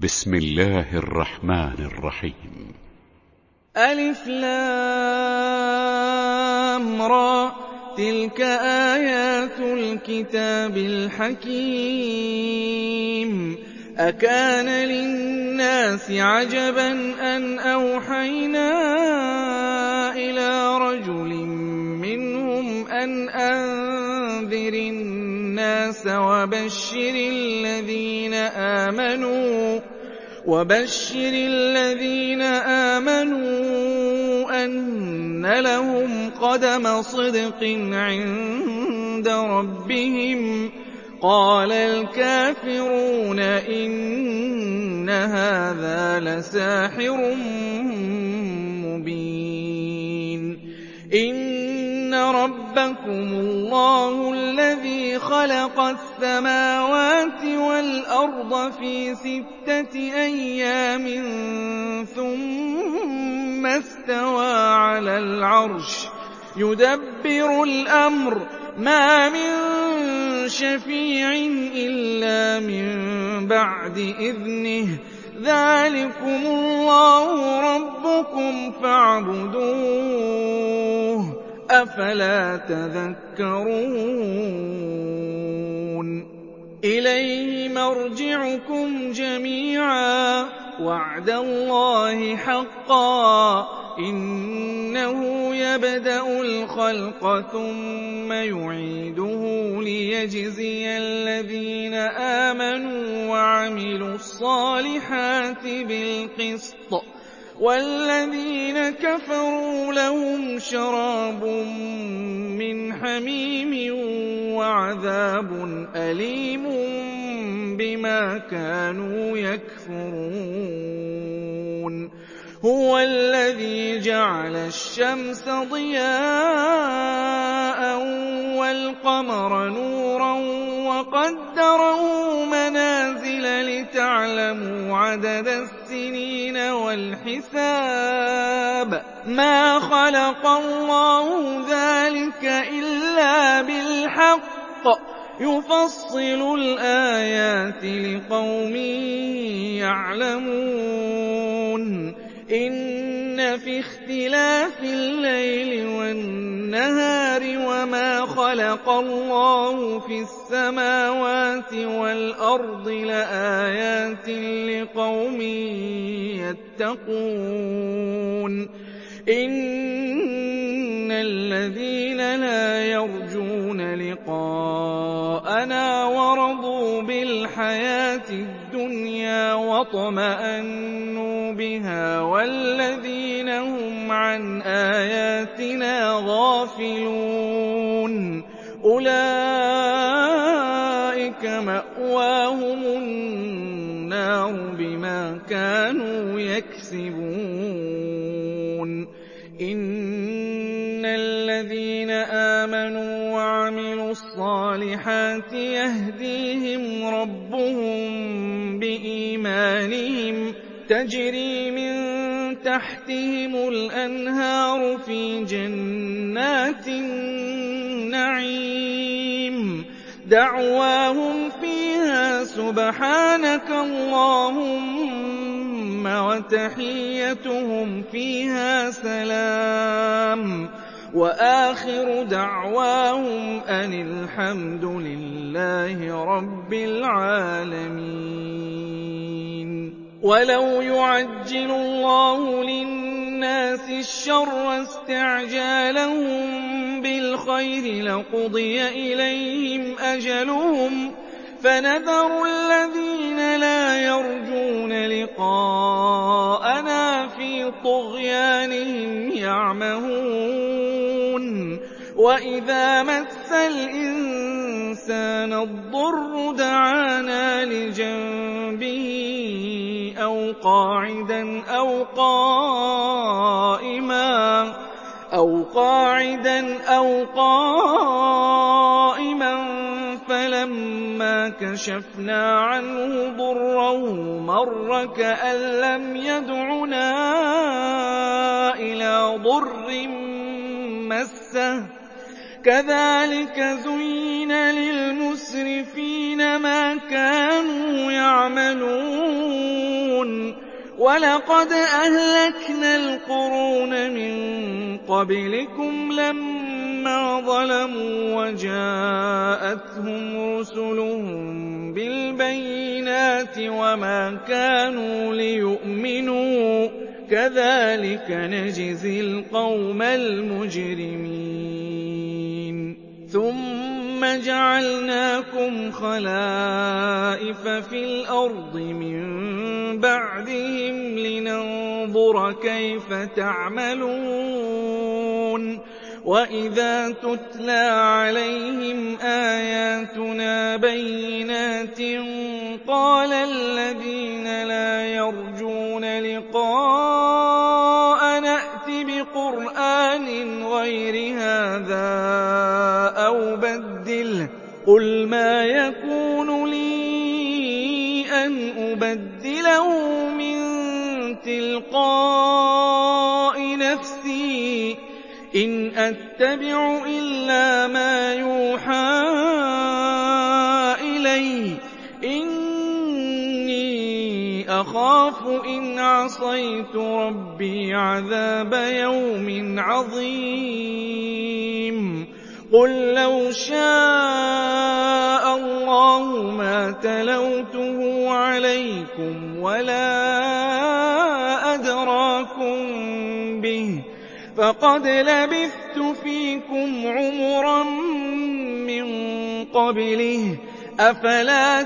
بسم الله الرحمن الرحيم. ألف لام را، تلك آيات الكتاب الحكيم. أكان للناس عجبا أن أوحينا إلى رجل منهم أن أنذر الناس وبشر الذين آمنوا أن لهم قدم صدق عند ربهم. قال الكافرون إن هذا لساحر مبين. إن ربكم الله الذي خلق السماوات والأرض في 6 أيام ثم استوى على العرش يدبر الأمر، ما من شفيع إلا من بعد إذنه، ذلكم الله ربكم فاعبدوه، أفلا تذكرون. إليه مرجعكم جميعا، وعد الله حقا، إنه يبدأ الخلق ثم يعيده ليجزي الذين آمنوا وعملوا الصالحات بالقسط، والذين كفروا لهم شراب من حميم وعذاب أليم بما كانوا يكفرون. هو الذي جعل الشمس ضياء والقمر نورا وقدره منازل لتعلموا عدد السنين والحساب، ما خلق الله ذلك إلا بالحق، يفصل الآيات لقوم يعلمون. إن في اختلاف الليل والنهار وما خلق الله في السماوات والأرض لآيات لقوم يتقون. إن الذين لا يرجون لقاءنا ورضوا بالحياة الدنيا واطمأنوا بها والذين هم عن آياتنا غافلون أولئك مأواهم النار بما كانوا يكسبون. إن الذين آمنوا وعملوا الصالحات يهديهم ربهم بإيمانهم، تجري من تحتهم الأنهار في جنات النعيم، دعواهم فيها سبحانك اللهم وتحيتهم فيها سلام، وآخر دعواهم أن الحمد لله رب العالمين. ولو يعجل الله للناس الشر استعجالهم بالخير لقضي إليهم أجلهم، فنذر الذين لا يرجون لقاءنا في طغيانهم يعمهون. وإذا مس الإنسان الضر دعانا لجنبه أو قاعدا أو قائما فلما كشفنا عنه ضره مر كأن لم يدعنا إلى ضر مسه، كذلك زين للمسرفين ما كانوا يعملون. وَلَقَدْ أَهْلَكْنَا الْقُرُونَ مِن قَبْلِكُمْ لَمَّا ظَلَمُوا وَجَاءَتْهُمْ رُسُلُهُم بِالْبَيِّنَاتِ وَمَا كَانُوا لِيُؤْمِنُوا ۚ كَذَٰلِكَ نَجْزِي الْقَوْمَ الْمُجْرِمِينَ ثُمَّ جَعَلْنَاكُمْ خَلَائِفَ فِي الْأَرْضِ مِن بَعْدِهِمْ لِنَنظُرَ كَيْفَ تَعْمَلُونَ وَإِذَا تُتْلَىٰ عَلَيْهِمْ آيَاتُنَا بَيِّنَاتٍ قَالَ الَّذِينَ لَا يَرْجُونَ لِقَاءَنَا ائْتِ بِقُرْآنٍ غَيْرِ هَٰذَا أَوْ بَدِّلْهُ ۚ قُلْ مَا يَكُونُ لِي أَنْ أُبَدِّلَهُ مِن تِلْقَاءِ نَفْسِي ۖ إِنْ أَتَّبِعُ إِلَّا مَا يُوحَىٰ إِلَيَّ ۖ إِنِّي أَخَافُ إِنْ عَصَيْتُ رَبِّي عَذَابَ يَوْمٍ عَظِيمٍ قُل لَّوْ شَاءَ اللَّهُ مَا تَلَوْتُهُ عَلَيْكُمْ وَلَا أَدْرَاكُم بِهِ ۖ فَقَدْ لَبِثْتُ فِيكُمْ عُمُرًا مِّن قَبْلِهِ ۚ أَفَلَا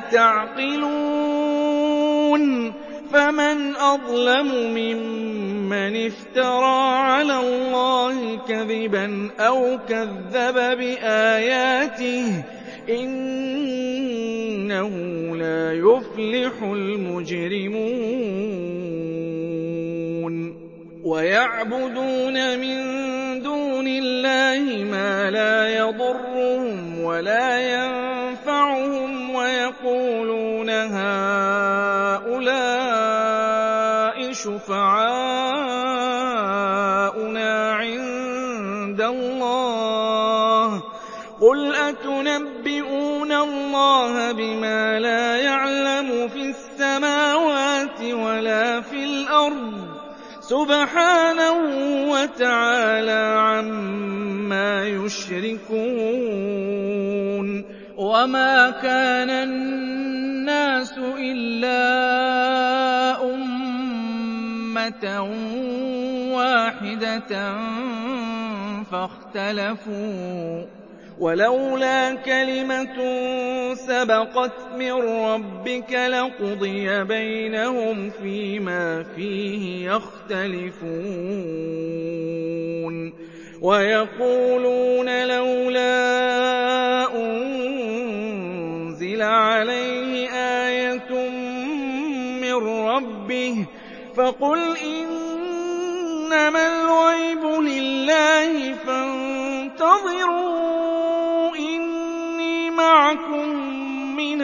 تَعْقِلُونَ فَمَنْ أَظْلَمُ مِمَّنِ افْتَرَىٰ عَلَى اللَّهِ كَذِبًا أَوْ كَذَّبَ بِآيَاتِهِ ۚ إِنَّهُ لَا يُفْلِحُ الْمُجْرِمُونَ وَيَعْبُدُونَ مِن دُونِ اللَّهِ مَا لَا يَضُرُّهُمْ وَلَا يَنفَعُهُمْ وَيَقُولُونَ هَٰؤُلَاءِ شُفَعَاؤُنَا عِندَ اللَّهِ ۚ قُلْ أَتُنَبِّئُونَ اللَّهَ بِمَا لَا يَعْلَمُ فِي السَّمَاوَاتِ وَلَا فِي الْأَرْضِ ۚ سُبْحَانَهُ وَتَعَالَىٰ عَمَّا يُشْرِكُونَ وَمَا كَانَ النَّاسُ إِلَّا أُمَّةً وَاحِدَةً فَاخْتَلَفُوا ۚ وَلَوْلَا كَلِمَةٌ سَبَقَتْ مِن رَّبِّكَ لَقُضِيَ بَيْنَهُمْ فِيمَا فِيهِ يَخْتَلِفُونَ وَيَقُولُونَ لَوْلَا أُنزِلَ عَلَيْهِ آيَةٌ مِّن رَّبِّهِ ۖ فَقُلْ إِنَّمَا الْغَيْبُ لِلَّهِ فَانتَظِرُوا إِنِّي مَعَكُم مِّنَ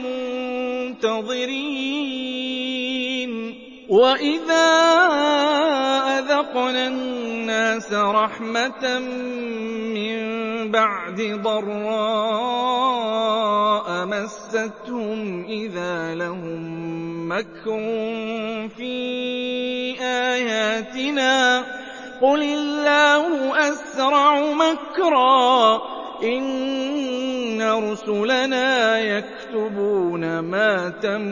الْمُنتَظِرِينَ وَإِذَا أَذَقْنَا النَّاسَ رَحْمَةً مِّن بَعْدِ ضَرَّاءَ مَسَّتْهُمْ إِذَا لَهُم مَّكْرٌ فِي آيَاتِنَا ۚ قُلِ اللَّهُ أَسْرَعُ مَكْرًا ۚ إِنَّ رُسُلَنَا يَكْتُبُونَ مَا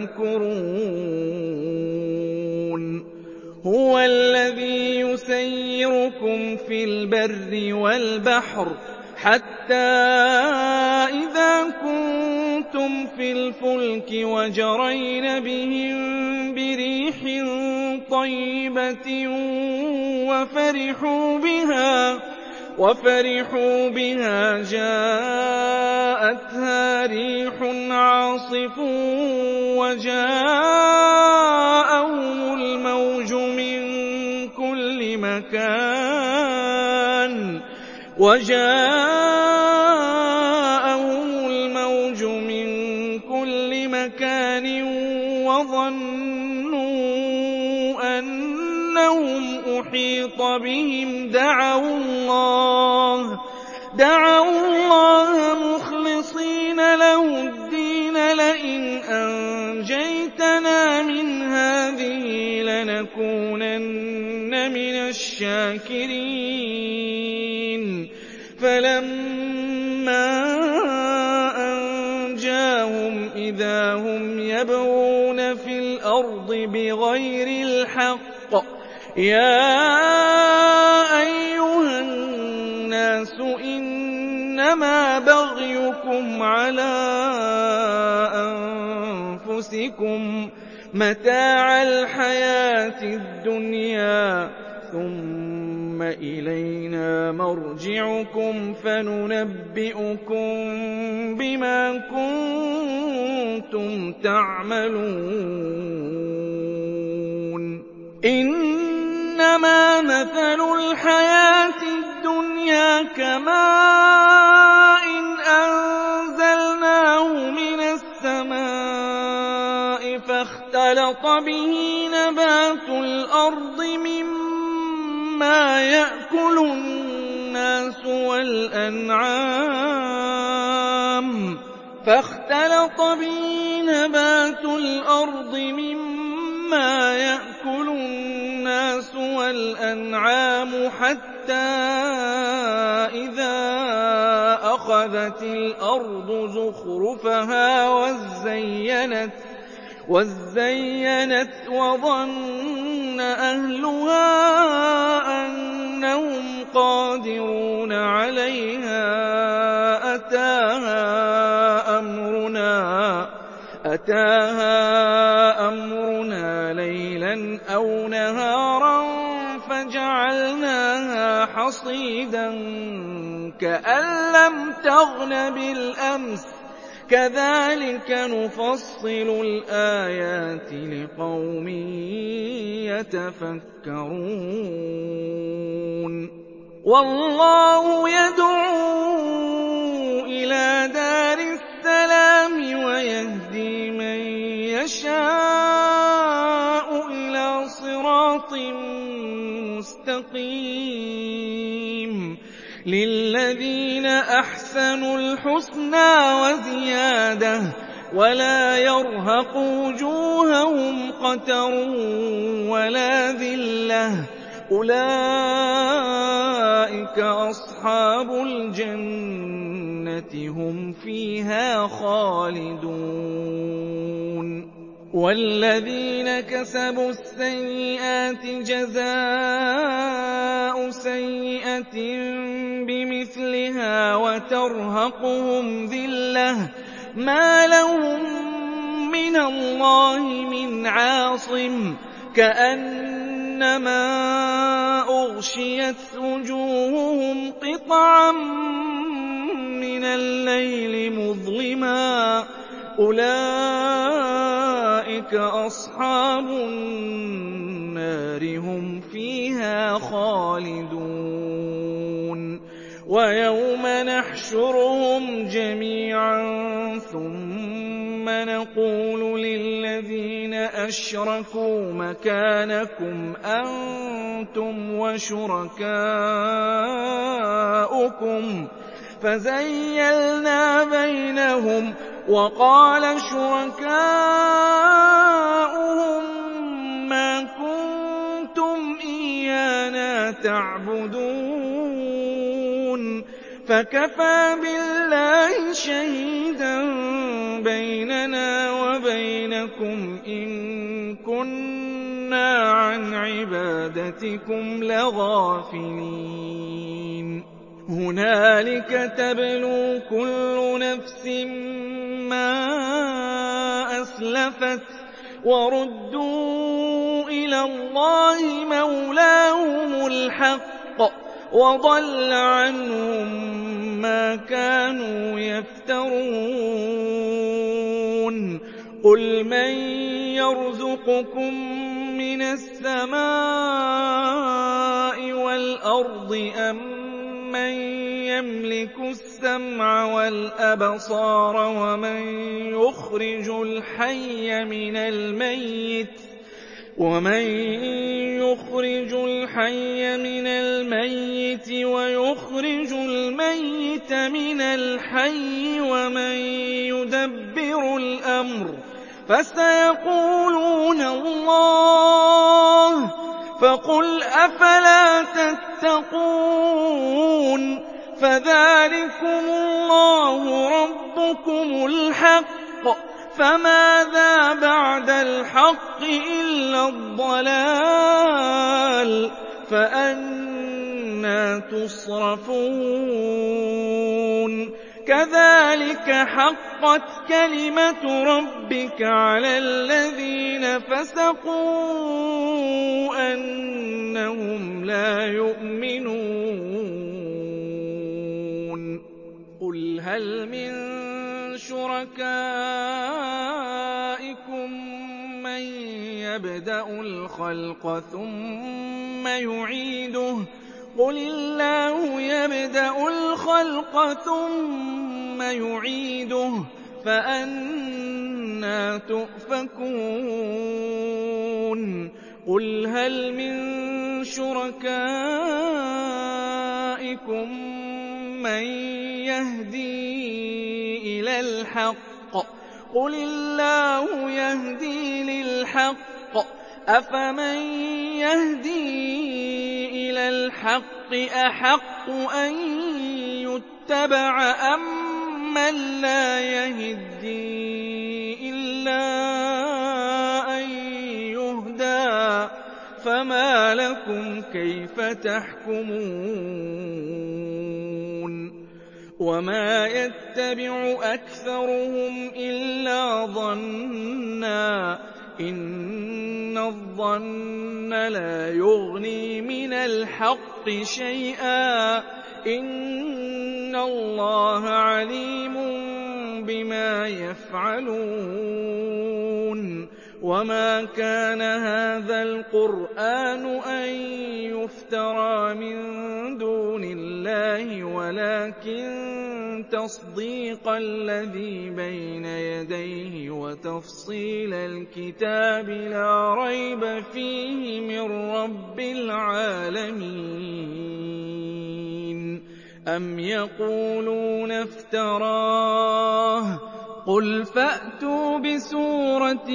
تَمْكُرُونَ هُوَ الَّذِي يُسَيِّرُكُمْ فِي الْبَرِّ وَالْبَحْرِ حَتَّىٰ إِذَا كُنتُمْ فِي الْفُلْكِ وَجَرَيْنَ بِهِم بِرِيحٍ طَيِّبَةٍ وَفَرِحُوا بِهَا جَاءَتْهَا رِيحٌ عَاصِفٌ وَجَاءَهُمُ الْمَوْجُ مِن كُلِّ مَكَانٍ وَظَنُّوا أَنَّهُمْ أُحِيطَ بِهِمْ دَعَوُا اللَّهَ مُخْلِصِينَ لَهُ الدِّينَ لَئِنْ أَنجَيْتَنَا مِنْ هَٰذِهِ لَنَكُونَنَّ مِنَ الشَّاكِرِينَ فَلَمَّا أَنجَاهُمْ إِذَا هُمْ يَبْغُونَ فِي الْأَرْضِ بِغَيْرِ الْحَقِّ يَا أَيُّهَا النَّاسُ إِنَّمَا بَغْيُكُمْ عَلَىٰ أَنفُسِكُم مَّتَاعَ الْحَيَاةِ الدُّنْيَا ثُمَّ إِلَيْنَا مَرْجِعُكُمْ فَنُنَبِّئُكُم بِمَا كُنتُمْ تَعْمَلُونَ إِنَّمَا مَثَلُ الْحَيَاةِ الدُّنْيَا كَمَاءٍ أَنزَلْنَاهُ مِنَ السَّمَاءِ فَاخْتَلَطَ بِهِ نَبَاتُ الْأَرْضِ مِمَّا يَأْكُلُ النَّاسُ وَالْأَنْعَامُ حَتَّىٰ إِذَا أَخَذَتِ الْأَرْضُ زُخْرُفَهَا وَازَّيَّنَتْ وَظَنَّ أَهْلُهَا أَنَّهُمْ قَادِرُونَ عَلَيْهَا أَتَاهَا أَمْرُنَا لَيْلًا أَوْ نَهَارًا فَجَعَلْنَاهَا حَصِيدًا كَأَن لَّمْ تَغْنَ بِالْأَمْسِ ۚ كَذَٰلِكَ نُفَصِّلُ الْآيَاتِ لِقَوْمٍ يَتَفَكَّرُونَ وَاللَّهُ يَدْعُو إِلَىٰ دَارِ السَّلَامِ وَيَهْدِي مَن يَشَاءُ إِلَىٰ صِرَاطٍ مُّسْتَقِيمٍ لِلَّذِينَ أَحْسَنُوا الْحُسْنَىٰ وَزِيَادَةٌ وَلَا يَرْهَقُ وُجُوهَهُمْ قَتَرٌ وَلَا ذِلَّةٌ ۚ أُولَٰئِكَ أَصْحَابُ الْجَنَّةِ هُمْ فِيهَا خَالِدُونَ وَالَّذِينَ كَسَبُوا السَّيِّئَاتِ جَزَاءُ سَيِّئَةٍ بِمِثْلِهَا وَتَرْهَقُهُمْ ذِلَّةٌ مَّا لَهُم مِّنَ اللَّهِ مِنْ عَاصِمٍ كَأَنَّمَا أُغْشِيَتْ وُجُوهُهُمْ قِطَعًا مِّنَ اللَّيْلِ مُظْلِمًا ۚ أُولَٰئِكَ أَصْحَابُ النَّارِ هُمْ فِيهَا خَالِدُونَ وَيَوْمَ نَحْشُرُهُمْ جَمِيعًا ثُمَّ نَقُولُ لِلَّذِينَ أَشْرَكُوا مَكَانَكُمْ أَنتُمْ وَشُرَكَاؤُكُمْ فَزَيَّلْنَا بَيْنَهُمْ وَقَالَ شُرَكَاؤُهُم مَّا كُنتُمْ إِيَّانَا تَعْبُدُونَ فَكَفَىٰ بِاللَّهِ شَهِيدًا بَيْنَنَا وَبَيْنَكُمْ إِن كُنَّا عَنْ عِبَادَتِكُمْ لَغَافِلِينَ هُنَالِكَ تَبْلُو كُلُّ نَفْسٍ مَّا أَسْلَفَتْ وَرُدُّوا إِلَى اللَّهِ مَوْلَاهُمُ الْحَقِّ وَضَلَّ عَنْهُم مَّا كَانُوا يَفْتَرُونَ قُلْ مَن يَرْزُقُكُم مِّنَ السَّمَاءِ وَالْأَرْضِ أَمَّن يَمْلِكُ السَّمْعَ وَالْأَبْصَارَ وَمَن يُخْرِجُ الْحَيَّ مِنَ الْمَيِّتِ وَيُخْرِجُ الْمَيِّتَ مِنَ الْحَيِّ وَمَن يُدَبِّرُ الْأَمْرَ ۚ فَسَيَقُولُونَ اللَّهُ ۚ فقل أفلا تتقون فذلكم الله ربكم الحق فماذا بعد الحق إلا الضلال فأنى تصرفون كذلك حقت كلمة ربك على الذين فسقوا أنهم لا يؤمنون قل هل من شركائكم من يبدأ الخلق ثم يعيده قل الله يبدأ الخلق ثم يعيده فأنى تؤفكون قل هل من شركائكم من يهدي إلى الحق قل الله يهدي للحق أفمن يهدي إلى الحق أحق أن يتبع أمن لا يهدي إلا أن يهدى فما لكم كيف تحكمون وما يتبع أكثرهم إلا ظنًّا إن الظن لا يغني من الحق شيئا إن الله عليم بما يفعلون وما كان هذا القرآن أن يفترى من دون الله ولكن تصديق الذي بين يديه وتفصيل الكتاب لا ريب فيه من رب العالمين أم يقولون افتراه قل فأتوا بسورة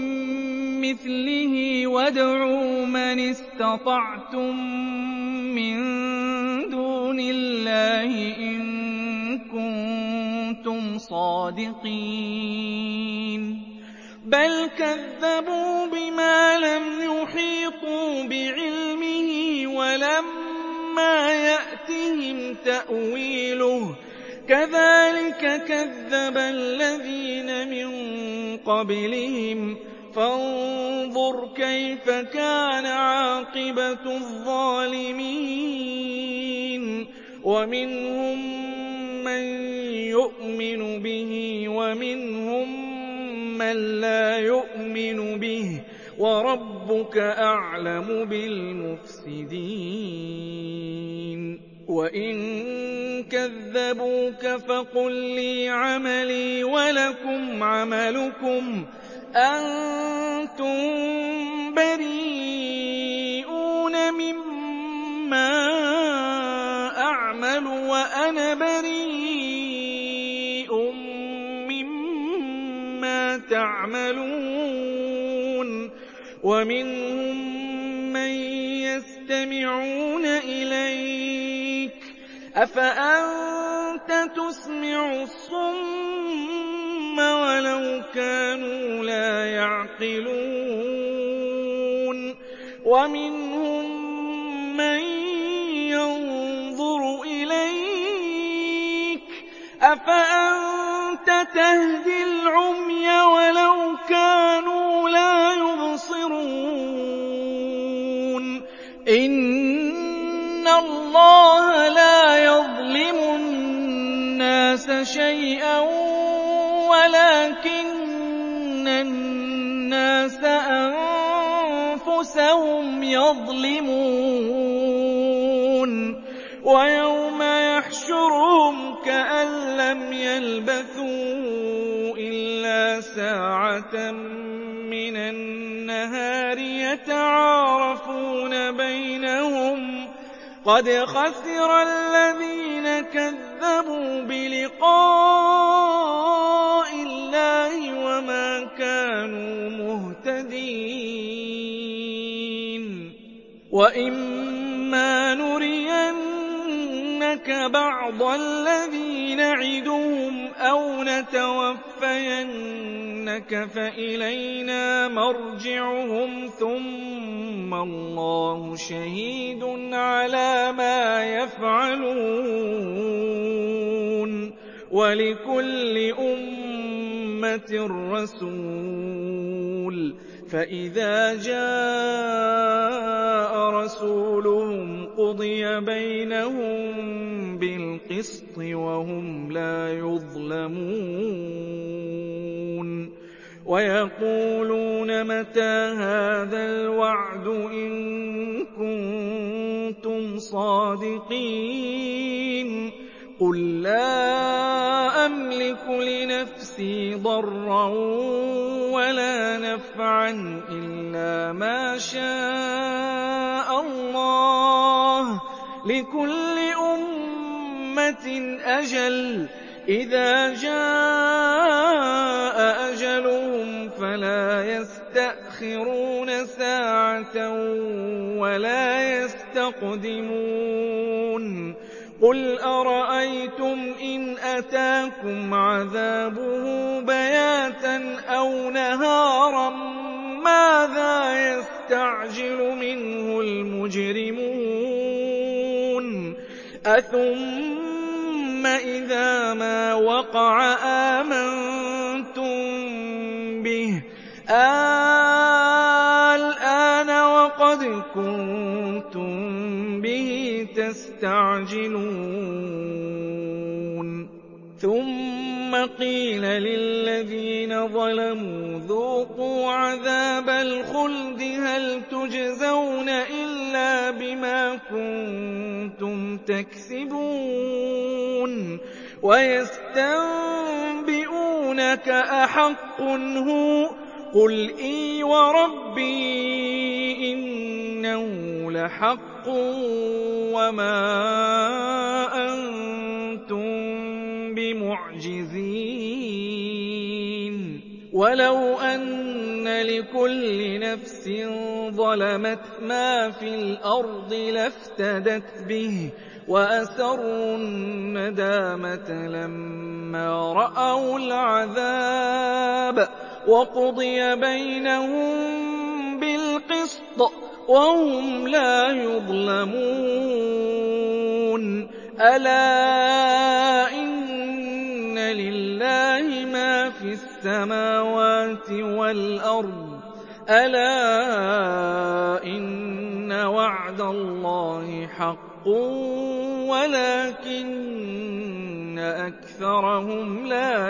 مثله وادعوا من استطعتم من دون الله إن كنتم صادقين بل كذبوا بما لم يحيطوا بعلمه ولما يأتهم تأويله كذلك كذب الذين من قبلهم فانظر كيف كان عاقبة الظالمين ومنهم من يؤمن به ومنهم من لا يؤمن به وربك أعلم بالمفسدين وإن كذبوك فقل لي عملي ولكم عملكم أنتم بريئون مما أعمل وأنا بريء مما تعملون ومنهم من يستمعون إليك أفأنت تسمع الصم ولو كانوا لا يعقلون ومنهم من ينظر إليك أفأنت تهدي العمي ولو كانوا لا يبصرون إن الله لا يظلم الناس شيئا ولكن الناس أنفسهم يظلمون ويوم يحشرهم كأن لم يلبثوا إلا ساعة من النهار يتعارفون بينهم قد خسر الذين كذبوا بلقاء الله وما كانوا مهتدين وَإِمَّا نُرِيَنَّكَ بَعْضَ الَّذِي نَعِدُهُمْ أَوْ نَتَوَفَّيَنَّكَ فَإِلَيْنَا مَرْجِعُهُمْ ثُمَّ اللَّهُ شَهِيدٌ عَلَىٰ مَا يَفْعَلُونَ وَلِكُلِّ أُمَّةٍ رَّسُولٌ فَإِذَا جَاءَ رَسُولُهُمْ قُضِيَ بَيْنَهُم بِالْقِسْطِ وَهُمْ لَا يُظْلَمُونَ وَيَقُولُونَ مَتَىٰ هَٰذَا الْوَعْدُ إِن كُنتُمْ صَادِقِينَ قُل لَّا أَمْلِكُ لِنَفْسِي ضَرًّا وَلَا نَفْعًا إِلَّا مَا شَاءَ اللَّهُ ۗ لِكُلِّ أُمَّةٍ أَجَلٌ ۚ إِذَا جَاءَ أَجَلُهُمْ فَلَا يَسْتَأْخِرُونَ سَاعَةً وَلَا يَسْتَقْدِمُونَ قُلْ أَرَأَيْتُمْ إِنْ أَتَاكُمْ عَذَابُهُ بَيَاتًا أَوْ نَهَارًا مَّاذَا يَسْتَعْجِلُ مِنْهُ الْمُجْرِمُونَ أَثُمَّ إِذَا مَا وَقَعَ آمَنتُم بِهِ الْآنَ وَقَدْ كُنتُم بِهِ تَسْتَعْجِلُونَ ثُمَّ قِيلَ لِلَّذِينَ ظَلَمُوا ذُوقُوا عَذَابَ الْخُلْدِ هَلْ تُجْزَوْنَ إِلَّا بِمَا كُنتُمْ تَكْسِبُونَ وَيَسْتَنبِئُونَكَ أَحَقٌّ هُوَ قُلْ إِي وَرَبِّي إِنَّهُ لَحَقٌّ وَمَا أَنتُم بِمُعْجِزِينَ وَلَوْ أَنَّ لِكُلِّ نَفْسٍ ظَلَمَتْ مَا فِي الْأَرْضِ لَافْتَدَتْ بِهِ وَأَسَرُّوا النَّدَامَةَ لَمَّا رَأَوُا الْعَذَابَ وَقُضِيَ بَيْنَهُم بِالْقِسْطِ وَهُمْ لَا يُظْلَمُونَ أَلَا إِنَّ لِلَّهِ مَا فِي السَّمَاوَاتِ وَالْأَرْضِ أَلَا إِنَّ وَعْدَ اللَّهِ حَقٌّ وَلَٰكِنَّ أَكْثَرَهُمْ لَا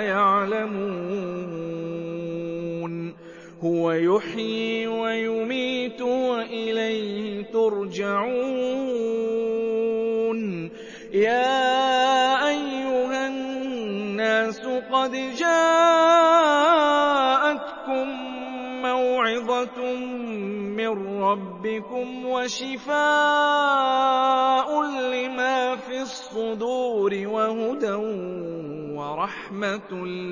يَعْلَمُونَ هُوَ يُحْيِي وَيُمِيتُ وَإِلَيْهِ تُرْجَعُونَ يَا أَيُّهَا النَّاسُ قَدْ جَاءَتْكُم مَّوْعِظَةٌ مِّن رَّبِّكُمْ وَشِفَاءٌ لِّمَا فِي الصُّدُورِ وَهُدًى وَرَحْمَةٌ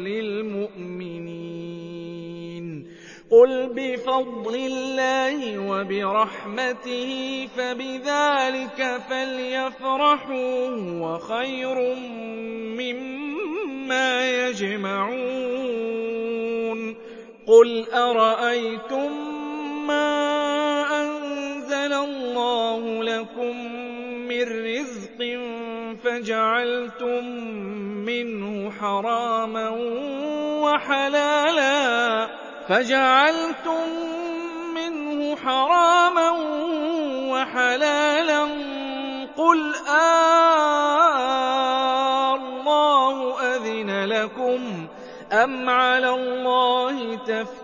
لِّلْمُؤْمِنِينَ قُلْ بِفَضْلِ اللَّهِ وَبِرَحْمَتِهِ فَبِذَٰلِكَ فَلْيَفْرَحُوا هُوَ خَيْرٌ مِّمَّا يَجْمَعُونَ قُلْ أَرَأَيْتُم مَّا أَنزَلَ اللَّهُ لَكُم مِّن رِّزْقٍ فَجَعَلْتُم مِّنْهُ حَرَامًا وَحَلَالًا قُلْ اللَّهُ أَذِنَ لَكُمْ أَمْ عَلَى اللَّهِ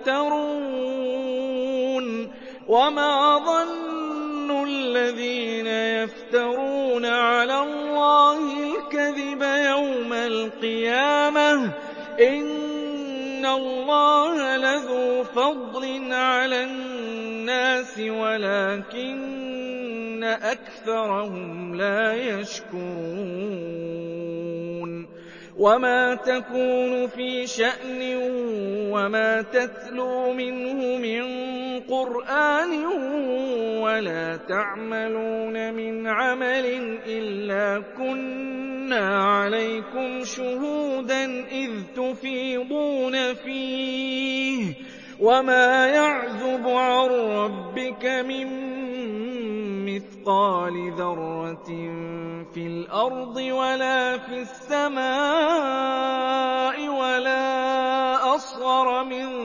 تَفْتَرُونَ وَمَا ظَنُّ الَّذِينَ يَفْتَرُونَ عَلَى اللَّهِ الْكَذِبَ يَوْمَ الْقِيَامَةِ إِنَّ اللَّهَ لَذُو فَضْلٍ عَلَى النَّاسِ وَلَٰكِنَّ أَكْثَرَهُمْ لَا يَشْكُرُونَ وَمَا تَكُونُ فِي شَأْنٍ وَمَا تَتْلُو مِنْهُ مِن قُرْآنٍ وَلَا تَعْمَلُونَ مِنْ عَمَلٍ إِلَّا كُنَّا عَلَيْكُمْ شُهُودًا إِذْ تُفِيضُونَ فِيهِ ۚ وَمَا يَعْزُبُ عَن رَّبِّكَ مِن مِّثْقَالِ ذَرَّةٍ فِي الْأَرْضِ وَلَا فِي السَّمَاءِ وَلَا أَصْغَرَ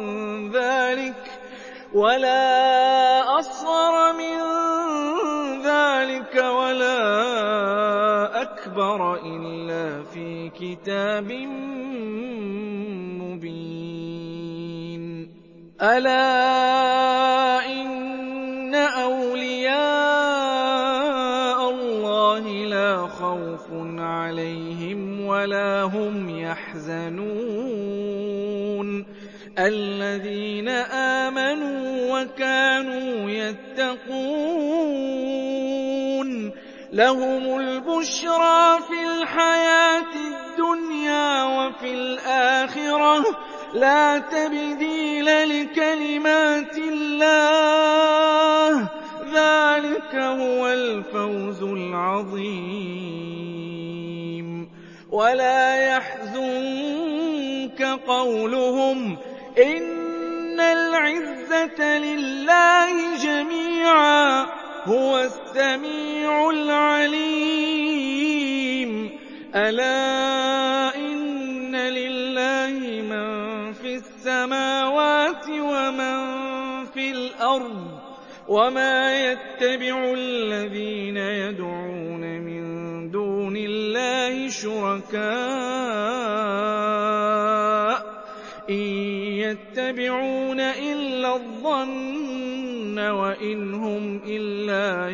مِن ذَٰلِكَ وَلَا أَكْبَرَ إِلَّا فِي كِتَابٍ مُّبِينٍ أَلَا إِنَّ أَوْلِيَاءَ اللَّهِ لَا خَوْفٌ عَلَيْهِمْ وَلَا هُمْ يَحْزَنُونَ الَّذِينَ آمَنُوا وَكَانُوا يَتَّقُونَ لَهُمُ الْبُشْرَىٰ فِي الْحَيَاةِ الدُّنْيَا وَفِي الْآخِرَةِ ۚ لَا تَبْدِيلَ لِكَلِمَاتِ اللَّهِ ۚ ذَٰلِكَ هُوَ الْفَوْزُ الْعَظِيمُ وَلَا يَحْزُنكَ قَوْلُهُمْ ۘ إِنَّ الْعِزَّةَ لِلَّهِ جَمِيعًا ۚ هُوَ السَّمِيعُ الْعَلِيمُ أَلَا إِنَّ لِلَّهِ مَن فِي السَّمَاوَاتِ وَمَن فِي الْأَرْضِ ۗ وَمَا يَتَّبِعُ الَّذِينَ يَدْعُونَ مِن دُونِ اللَّهِ شُرَكَاءَ ۚ إِن يَتَّبِعُونَ إِلَّا الظَّنَّ وَإِنْ هُمْ إِلَّا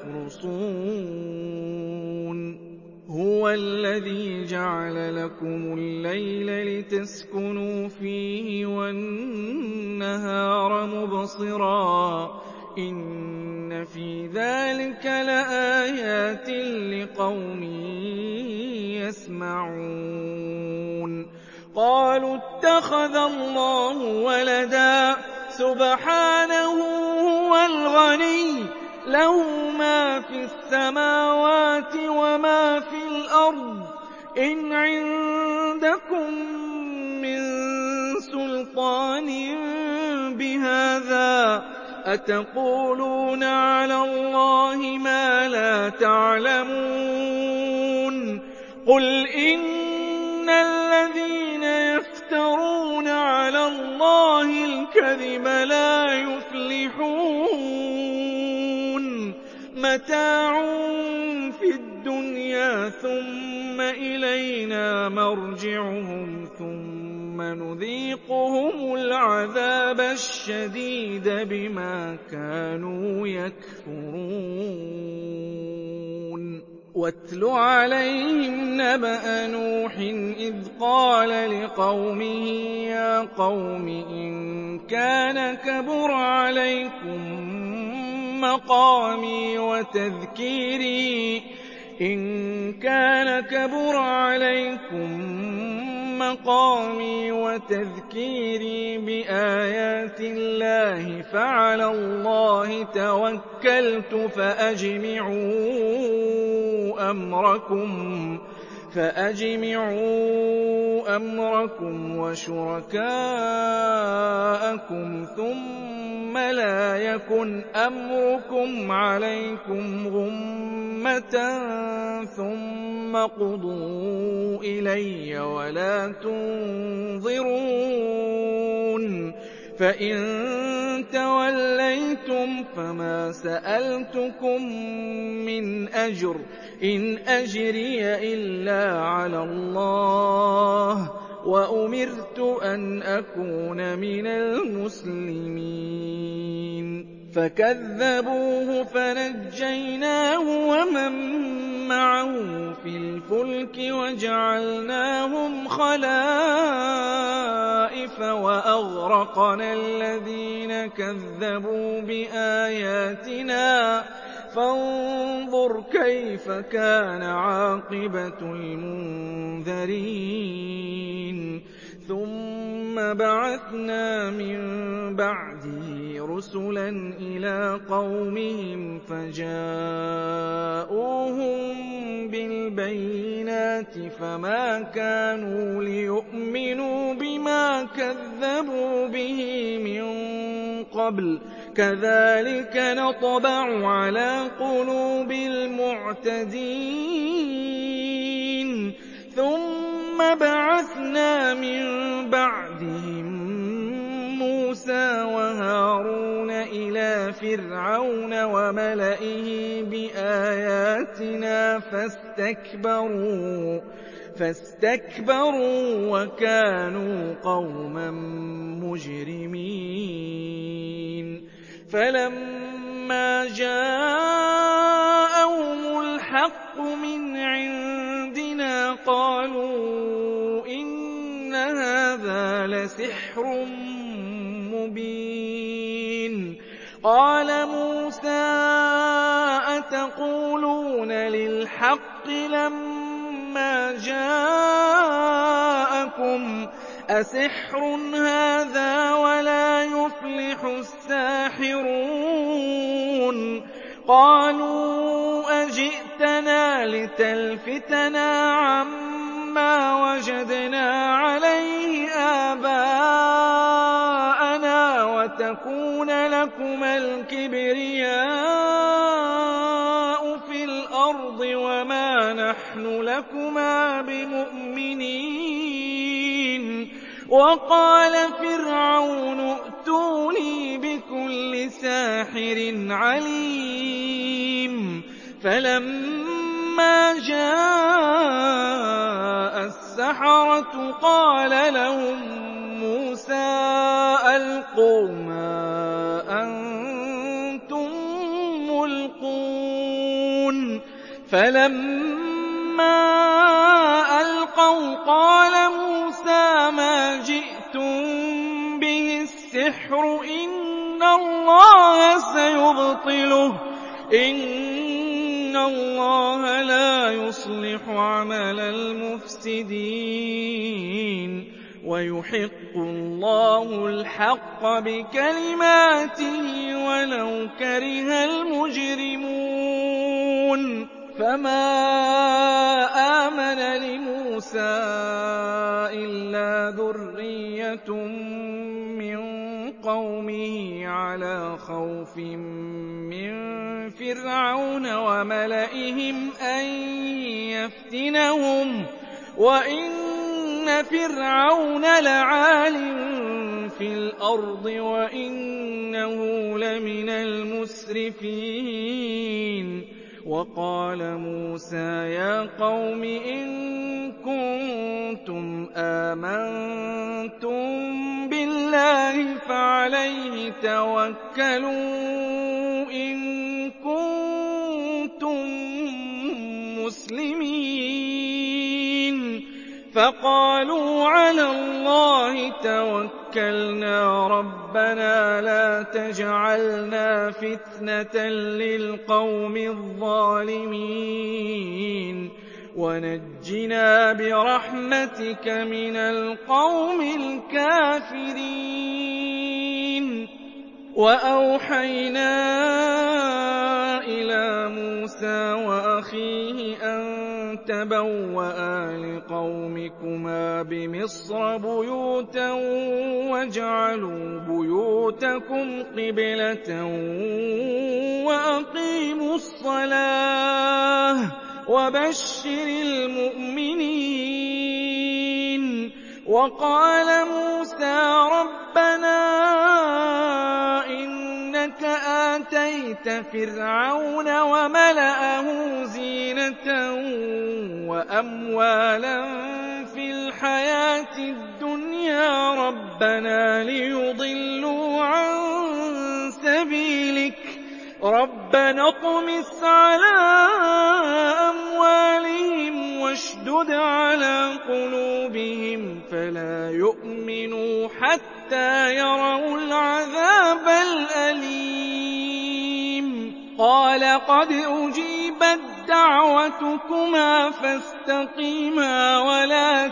يَخْرُصُونَ هُوَ الَّذِي جَعَلَ لَكُمُ اللَّيْلَ لِتَسْكُنُوا فِيهِ وَالنَّهَارَ مُبْصِرًا ۚ إِنَّ فِي ذَٰلِكَ لَآيَاتٍ لِّقَوْمٍ يَسْمَعُونَ قَالُوا اتَّخَذَ اللَّهُ وَلَدًا ۗ سُبْحَانَهُ هُوَ الْغَنِيُّ ۖ لَهُ مَا فِي السَّمَاوَاتِ وَمَا فِي الْأَرْضِ ۚ إِنْ عِندَكُم مِّن سُلْطَانٍ بِهَٰذَا ۚ أَتَقُولُونَ عَلَى اللَّهِ مَا لَا تَعْلَمُونَ قُلْ إِنَّ الَّذِينَ يَفْتَرُونَ عَلَى اللَّهِ الْكَذِبَ لَا يُفْلِحُونَ مَتَاعٌ فِي الدُّنْيَا ثُمَّ إِلَيْنَا مَرْجِعُهُمْ ثُمَّ نُذِيقُهُمُ الْعَذَابَ الشَّدِيدَ بِمَا كَانُوا يَكْفُرُونَ وَاتْلُ عَلَيْهِمْ نَبَأَ نُوحٍ إِذْ قَالَ لِقَوْمِهِ يَا قَوْمِ إِن كَانَ كَبُرَ عَلَيْكُم مَّقَامِي وَتَذْكِيرِي بِآيَاتِ اللَّهِ فَعَلَى اللَّهِ تَوَكَّلْتُ فَأَجْمِعُوا أَمْرَكُمْ وَشُرَكَاءَكُمْ ثُمَّ لَا يَكُنْ أَمْرُكُمْ عَلَيْكُمْ غُمَّةً ثُمَّ اقْضُوا إِلَيَّ وَلَا تُنظِرُونِ فَإِن تَوَلَّيْتُمْ فَمَا سَأَلْتُكُم مِّنْ أَجْرٍ ۖ إِنْ أَجْرِيَ إِلَّا عَلَى اللَّهِ ۖ وَأُمِرْتُ أَنْ أَكُونَ مِنَ الْمُسْلِمِينَ فَكَذَّبُوهُ فَنَجَّيْنَاهُ وَمَن مَّعَهُ فِي الْفُلْكِ وَجَعَلْنَاهُمْ خَلَائِفَ وَأَغْرَقْنَا الَّذِينَ كَذَّبُوا بِآيَاتِنَا فانظُرْ كَيْفَ كَانَ عَاقِبَةُ الْمُنذَرِينَ ثُمَّ بَعَثْنَا مِن بَعْدِهِ رُسُلًا إِلَىٰ قَوْمِهِمْ فَجَاءُوهُم بِالْبَيِّنَاتِ فَمَا كَانُوا لِيُؤْمِنُوا بِمَا كَذَّبُوا بِهِ مِن قَبْلُ ۚ كَذَٰلِكَ نَطْبَعُ عَلَىٰ قُلُوبِ الْمُعْتَدِينَ ثُمَّ بَعَثْنَا مِن بَعْدِهِم مُّوسَىٰ وَهَارُونَ إِلَىٰ فِرْعَوْنَ وَمَلَئِهِ بِآيَاتِنَا فَاسْتَكْبَرُوا وَكَانُوا قَوْمًا مُّجْرِمِينَ فَلَمَّا جَاءَهُمُ الْحَقُّ مِنْ عِندِنَا قَالُوا إِنَّ هَٰذَا لَسِحْرٌ مُّبِينٌ قَالَ مُوسَىٰ أَتَقُولُونَ لِلْحَقِّ لَمَّا جَاءَكُمْ أَسِحْرٌ هَٰذَا وَلَا يُفْلِحُ السَّاحِرُونَ قَالُوا أَجِئْتَنَا لِتَلْفِتَنَا عَمَّا وَجَدْنَا عَلَيْهِ آبَاءَنَا وَتَكُونَ لَكُمَا الْكِبْرِيَاءُ فِي الْأَرْضِ وَمَا نَحْنُ لَكُمَا بِمُؤْمِنِينَ وَقَالَ فِرْعَوْنُ ائْتُونِي بِكُلِّ سَاحِرٍ عَلِيمٍ فَلَمَّا جَاءَ السَّحَرَةُ قَالَ لَهُم مُّوسَىٰ أَلْقُوا مَا أَنتُم مُّلْقُونَ فَلَمَّا أَلْقَوْا قَالَ مُوسَىٰ مَا جِئْتُم بِهِ السِّحْرُ إِنَّ اللَّهَ سَيُبْطِلُهُ إِنَّ اللَّهَ لَا يُصْلِحُ عَمَلَ الْمُفْسِدِينَ وَيُحِقُّ اللَّهُ الْحَقَّ بِكَلِمَاتِهِ وَلَوْ كَرِهَ الْمُجْرِمُونَ فَمَا آمَنَ لِمُوسَىٰ إِلَّا ذُرِّيَّةٌ مِّن قَوْمِهِ عَلَىٰ خَوْفٍ مِّن فِرْعَوْنَ وَمَلَئِهِمْ أَن يَفْتِنَهُمْ ۚ وَإِنَّ فِرْعَوْنَ لَعَالٍ فِي الْأَرْضِ وَإِنَّهُ لَمِنَ الْمُسْرِفِينَ وَقَالَ مُوسَىٰ يَا قَوْمِ إِن كُنتُمْ آمَنتُم بِاللَّهِ فَعَلَيْهِ تَوَكَّلُوا إِن كُنتُم مُّسْلِمِينَ فَقَالُوا عَلَى اللَّهِ تَوَكَّلْنَا رَبَّنَا لَا تَجْعَلْنَا فِتْنَةً لِّلْقَوْمِ الظَّالِمِينَ وَنَجِّنَا بِرَحْمَتِكَ مِنَ الْقَوْمِ الْكَافِرِينَ وَأَوْحَيْنَا إِلَىٰ مُوسَىٰ وَأَخِيهِ أَن تَبَوَّآ لِقَوْمِكُمَا بِمِصْرَ بُيُوتًا وَاجْعَلُوا بُيُوتَكُمْ قِبْلَةً وَأَقِيمُوا الصَّلَاةَ وَبَشِّرِ الْمُؤْمِنِينَ وَقَالَ مُوسَىٰ رَبَّنَا إِنَّكَ آتَيْتَ فِرْعَوْنَ وَمَلَأَهُ زِينَةً وَأَمْوَالًا فِي الْحَيَاةِ الدُّنْيَا رَبَّنَا لِيُضِلُّوا عَن سَبِيلِكَ رَبَّنَا اطْمِسْ عَلَىٰ أَمْوَالِهِمْ وَاشْدُدْ عَلَىٰ قُلُوبِهِمْ فَلَا يُؤْمِنُوا حَتَّىٰ يَرَوُا الْعَذَابَ الْأَلِيمَ قَالَ قَدْ أُجِيبَتْ دَعْوَتُكُمَا فَاسْتَقِيمَا وَلَا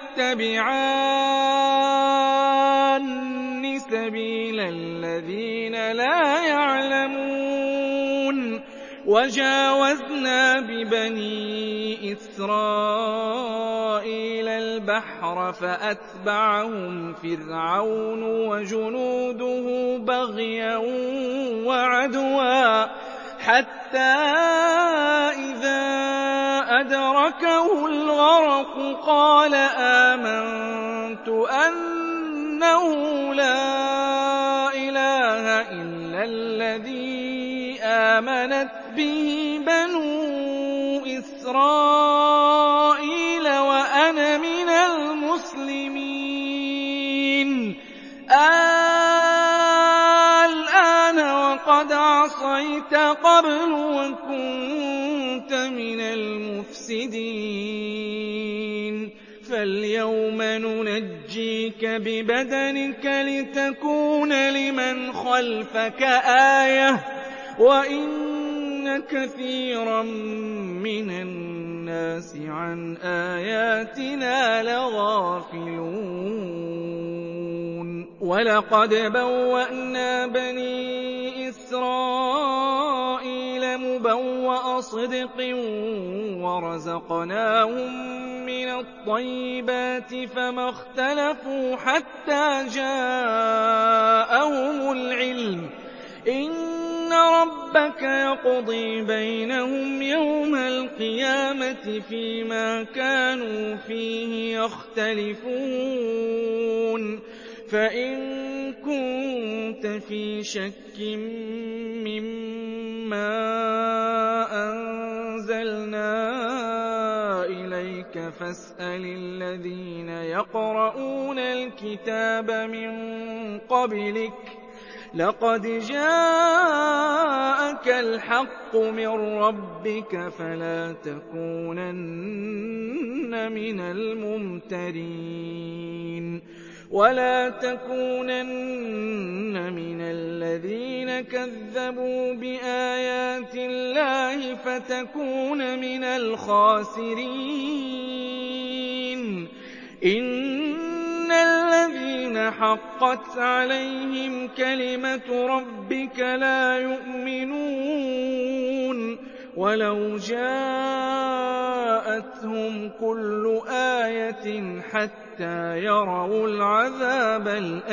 تَتَّبِعَانِّ سَبِيلَ الَّذِينَ لَا يَعْلَمُونَ وَجَاوَزْنَا بِبَنِي إِسْرَائِيلَ الْبَحْرَ فَأَتْبَعَهُمْ فِرْعَوْنُ وَجُنُودُهُ بَغْيًا وَعَدْوًا حَتَّىٰ إِذَا أَدْرَكَهُ الْغَرَقُ قَالَ آمَنتُ أَنَّهُ لَا إِلَٰهَ إِلَّا الَّذِي آمَنَتْ بِهِ بَنُو إِسْرَائِيلَ وَأَنَا مِنَ الْمُسْلِمِينَ الْآنَ وَقَدْ عَصَيْتَ قَبْلُ وَكُنتَ مِنَ الْمُفْسِدِينَ فَالْيَوْمَ نُنَجِّيكَ بِبَدَنِكَ لِتَكُونَ لِمَنْ خَلْفَكَ آيَةً ۚ وَإِنَّ كَثِيرًا مِّنَ النَّاسِ عَنْ آيَاتِنَا لَغَافِلُونَ وَلَقَدْ بَوَّأْنَا بَنِي إِسْرَائِيلَ مُبَوَّأَ صِدْقٍ وَرَزَقْنَاهُم مِّنَ الطَّيِّبَاتِ فَمَا اخْتَلَفُوا حَتَّىٰ جَاءَهُمُ الْعِلْمُ ۚ إِنَّ رَبَّكَ يَقْضِي بَيْنَهُمْ يَوْمَ الْقِيَامَةِ فِيمَا كَانُوا فِيهِ يَخْتَلِفُونَ فَإِن كُنتَ فِي شَكٍّ مِّمَّا أَنزَلْنَا إِلَيْكَ فَاسْأَلِ الَّذِينَ يَقْرَؤُونَ الْكِتَابَ مِن قَبْلِكَ ۚ لَقَدْ جَاءَكَ الْحَقُّ مِن رَّبِّكَ فَلَا تَكُونَنَّ مِنَ الْمُمْتَرِينَ وَلَا تَكُونَنَّ مِنَ الَّذِينَ كَذَّبُوا بِآيَاتِ اللَّهِ فَتَكُونَ مِنَ الْخَاسِرِينَ إِنَّ الَّذِينَ حَقَّتْ عَلَيْهِمْ كَلِمَةُ رَبِّكَ لَا يُؤْمِنُونَ وَلَوْ جَاءَتْهُمْ كُلُّ آيَةٍ حَتَّىٰ يَرَوُا الْعَذَابَ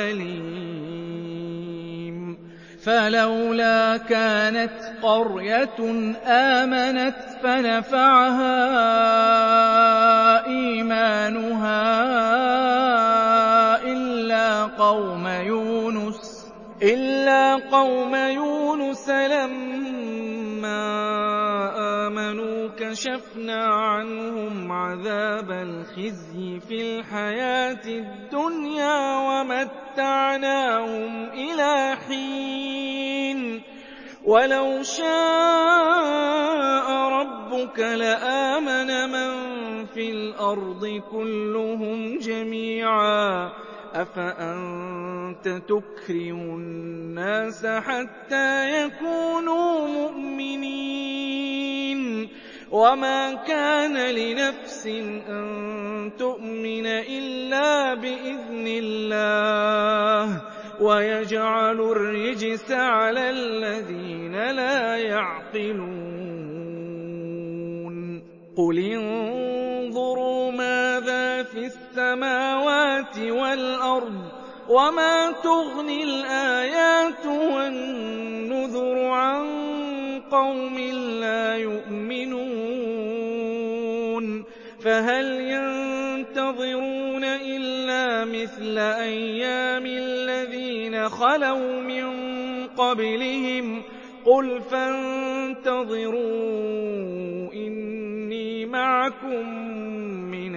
الْأَلِيمَ فَلَوْلَا كَانَتْ قَرْيَةٌ آمَنَتْ فَنَفَعَهَا إِيمَانُهَا إِلَّا قَوْمَ يُونُسَ لَمَّا آمَنُوا كَشَفْنَا عَنْهُمْ عَذَابَ الْخِزْيِ فِي الْحَيَاةِ الدُّنْيَا وَمَتَّعْنَاهُمْ إِلَىٰ حِينٍ وَلَوْ شَاءَ رَبُّكَ لَآمَنَ مَن فِي الْأَرْضِ كُلُّهُمْ جَمِيعًا ۚ أَفَأَنتَ تُكْرِهُ النَّاسَ حَتَّىٰ يَكُونُوا مُؤْمِنِينَ وَمَا كَانَ لِنَفْسٍ أَن تُؤْمِنَ إِلَّا بِإِذْنِ اللَّهِ ۚ وَيَجْعَلُ الرِّجْسَ عَلَى الَّذِينَ لَا يَعْقِلُونَ قُلِ انظُرُوا مَاذَا فِي السَّمَاوَاتِ وَالْأَرْضِ وَمَا تُغْنِي الْآيَاتُ وَالنُّذُرُ عَن قَوْمٍ لَّا يُؤْمِنُونَ فَهَلْ يَنتَظِرُونَ إِلَّا مِثْلَ أَيَّامِ الَّذِينَ خَلَوْا مِن قَبْلِهِمْ ۚ قُلْ فَانتَظِرُوا إِنِّي مَعَكُم مِّنَ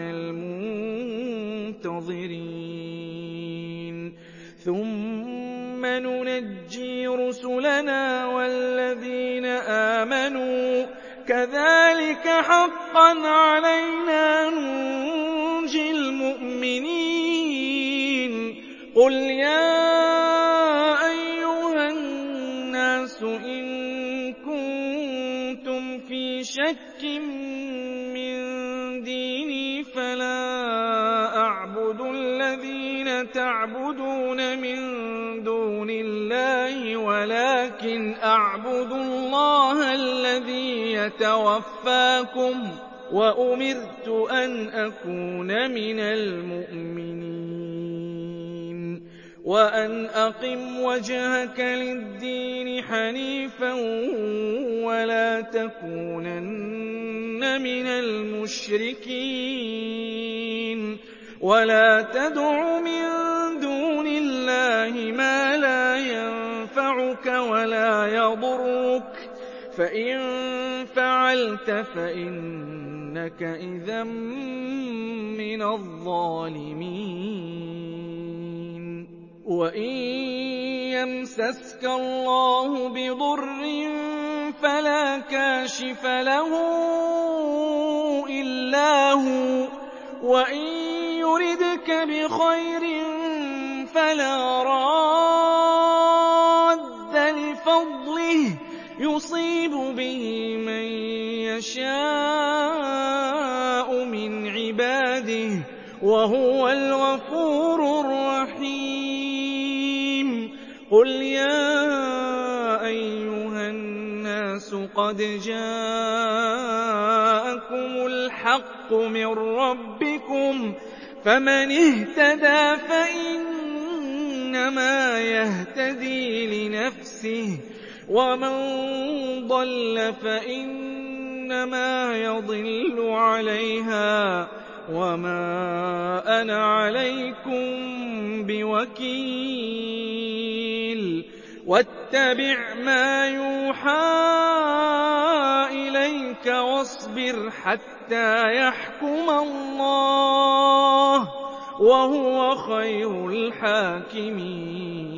الْمُنتَظِرِينَ ثُمَّ نُنَجِّي رُسُلَنَا وَالَّذِينَ آمَنُوا ۚ كَذَٰلِكَ حَقًّا عَلَيْنَا نُنجِي الْمُؤْمِنِينَ قُلْ يَا أَيُّهَا النَّاسُ إِن كُنتُمْ شَكٍّ مِّن دِينِي فَلَا أَعْبُدُ الَّذِينَ تَعْبُدُونَ مِن دُونِ اللَّهِ وَلَٰكِنْ أَعْبُدُ اللَّهَ الَّذِي يَتَوَفَّاكُمْ ۖ وَأُمِرْتُ أَنْ أَكُونَ مِنَ الْمُؤْمِنِينَ وَأَنْ أَقِمْ وَجْهَكَ لِلدِّينِ حَنِيفًا وَلَا تَكُونَنَّ مِنَ الْمُشْرِكِينَ وَلَا تَدْعُ مِن دُونِ اللَّهِ مَا لَا يَنفَعُكَ وَلَا يَضُرُّكَ ۖ فَإِن فَعَلْتَ فَإِنَّكَ إِذًا مِّنَ الظَّالِمِينَ وَإِن يَمْسَسْكَ اللَّهُ بِضُرٍّ فَلَا كَاشِفَ لَهُ إِلَّا هُوَ ۖ وَإِن يُرِدْكَ بِخَيْرٍ فَلَا رَادَّ لِفَضْلِهِ ۚ يُصِيبُ بِهِ مَن يَشَاءُ مِنْ عِبَادِهِ ۚ وَهُوَ الْغَفُورُ الرَّحِيمُ قُلْ يَا أَيُّهَا النَّاسُ قَدْ جَاءَكُمُ الْحَقُّ مِن رَّبِّكُمْ ۖ فَمَنِ اهْتَدَىٰ فَإِنَّمَا يَهْتَدِي لِنَفْسِهِ ۖ وَمَن ضَلَّ فَإِنَّمَا يَضِلُّ عَلَيْهَا ۖ وَمَا أَنَا عَلَيْكُم بِوَكِيلٍ وَاتَّبِعْ مَا يُوحَىٰ إِلَيْكَ وَاصْبِرْ حَتَّىٰ يَحْكُمَ اللَّهُ ۚ وَهُوَ خَيْرُ الْحَاكِمِينَ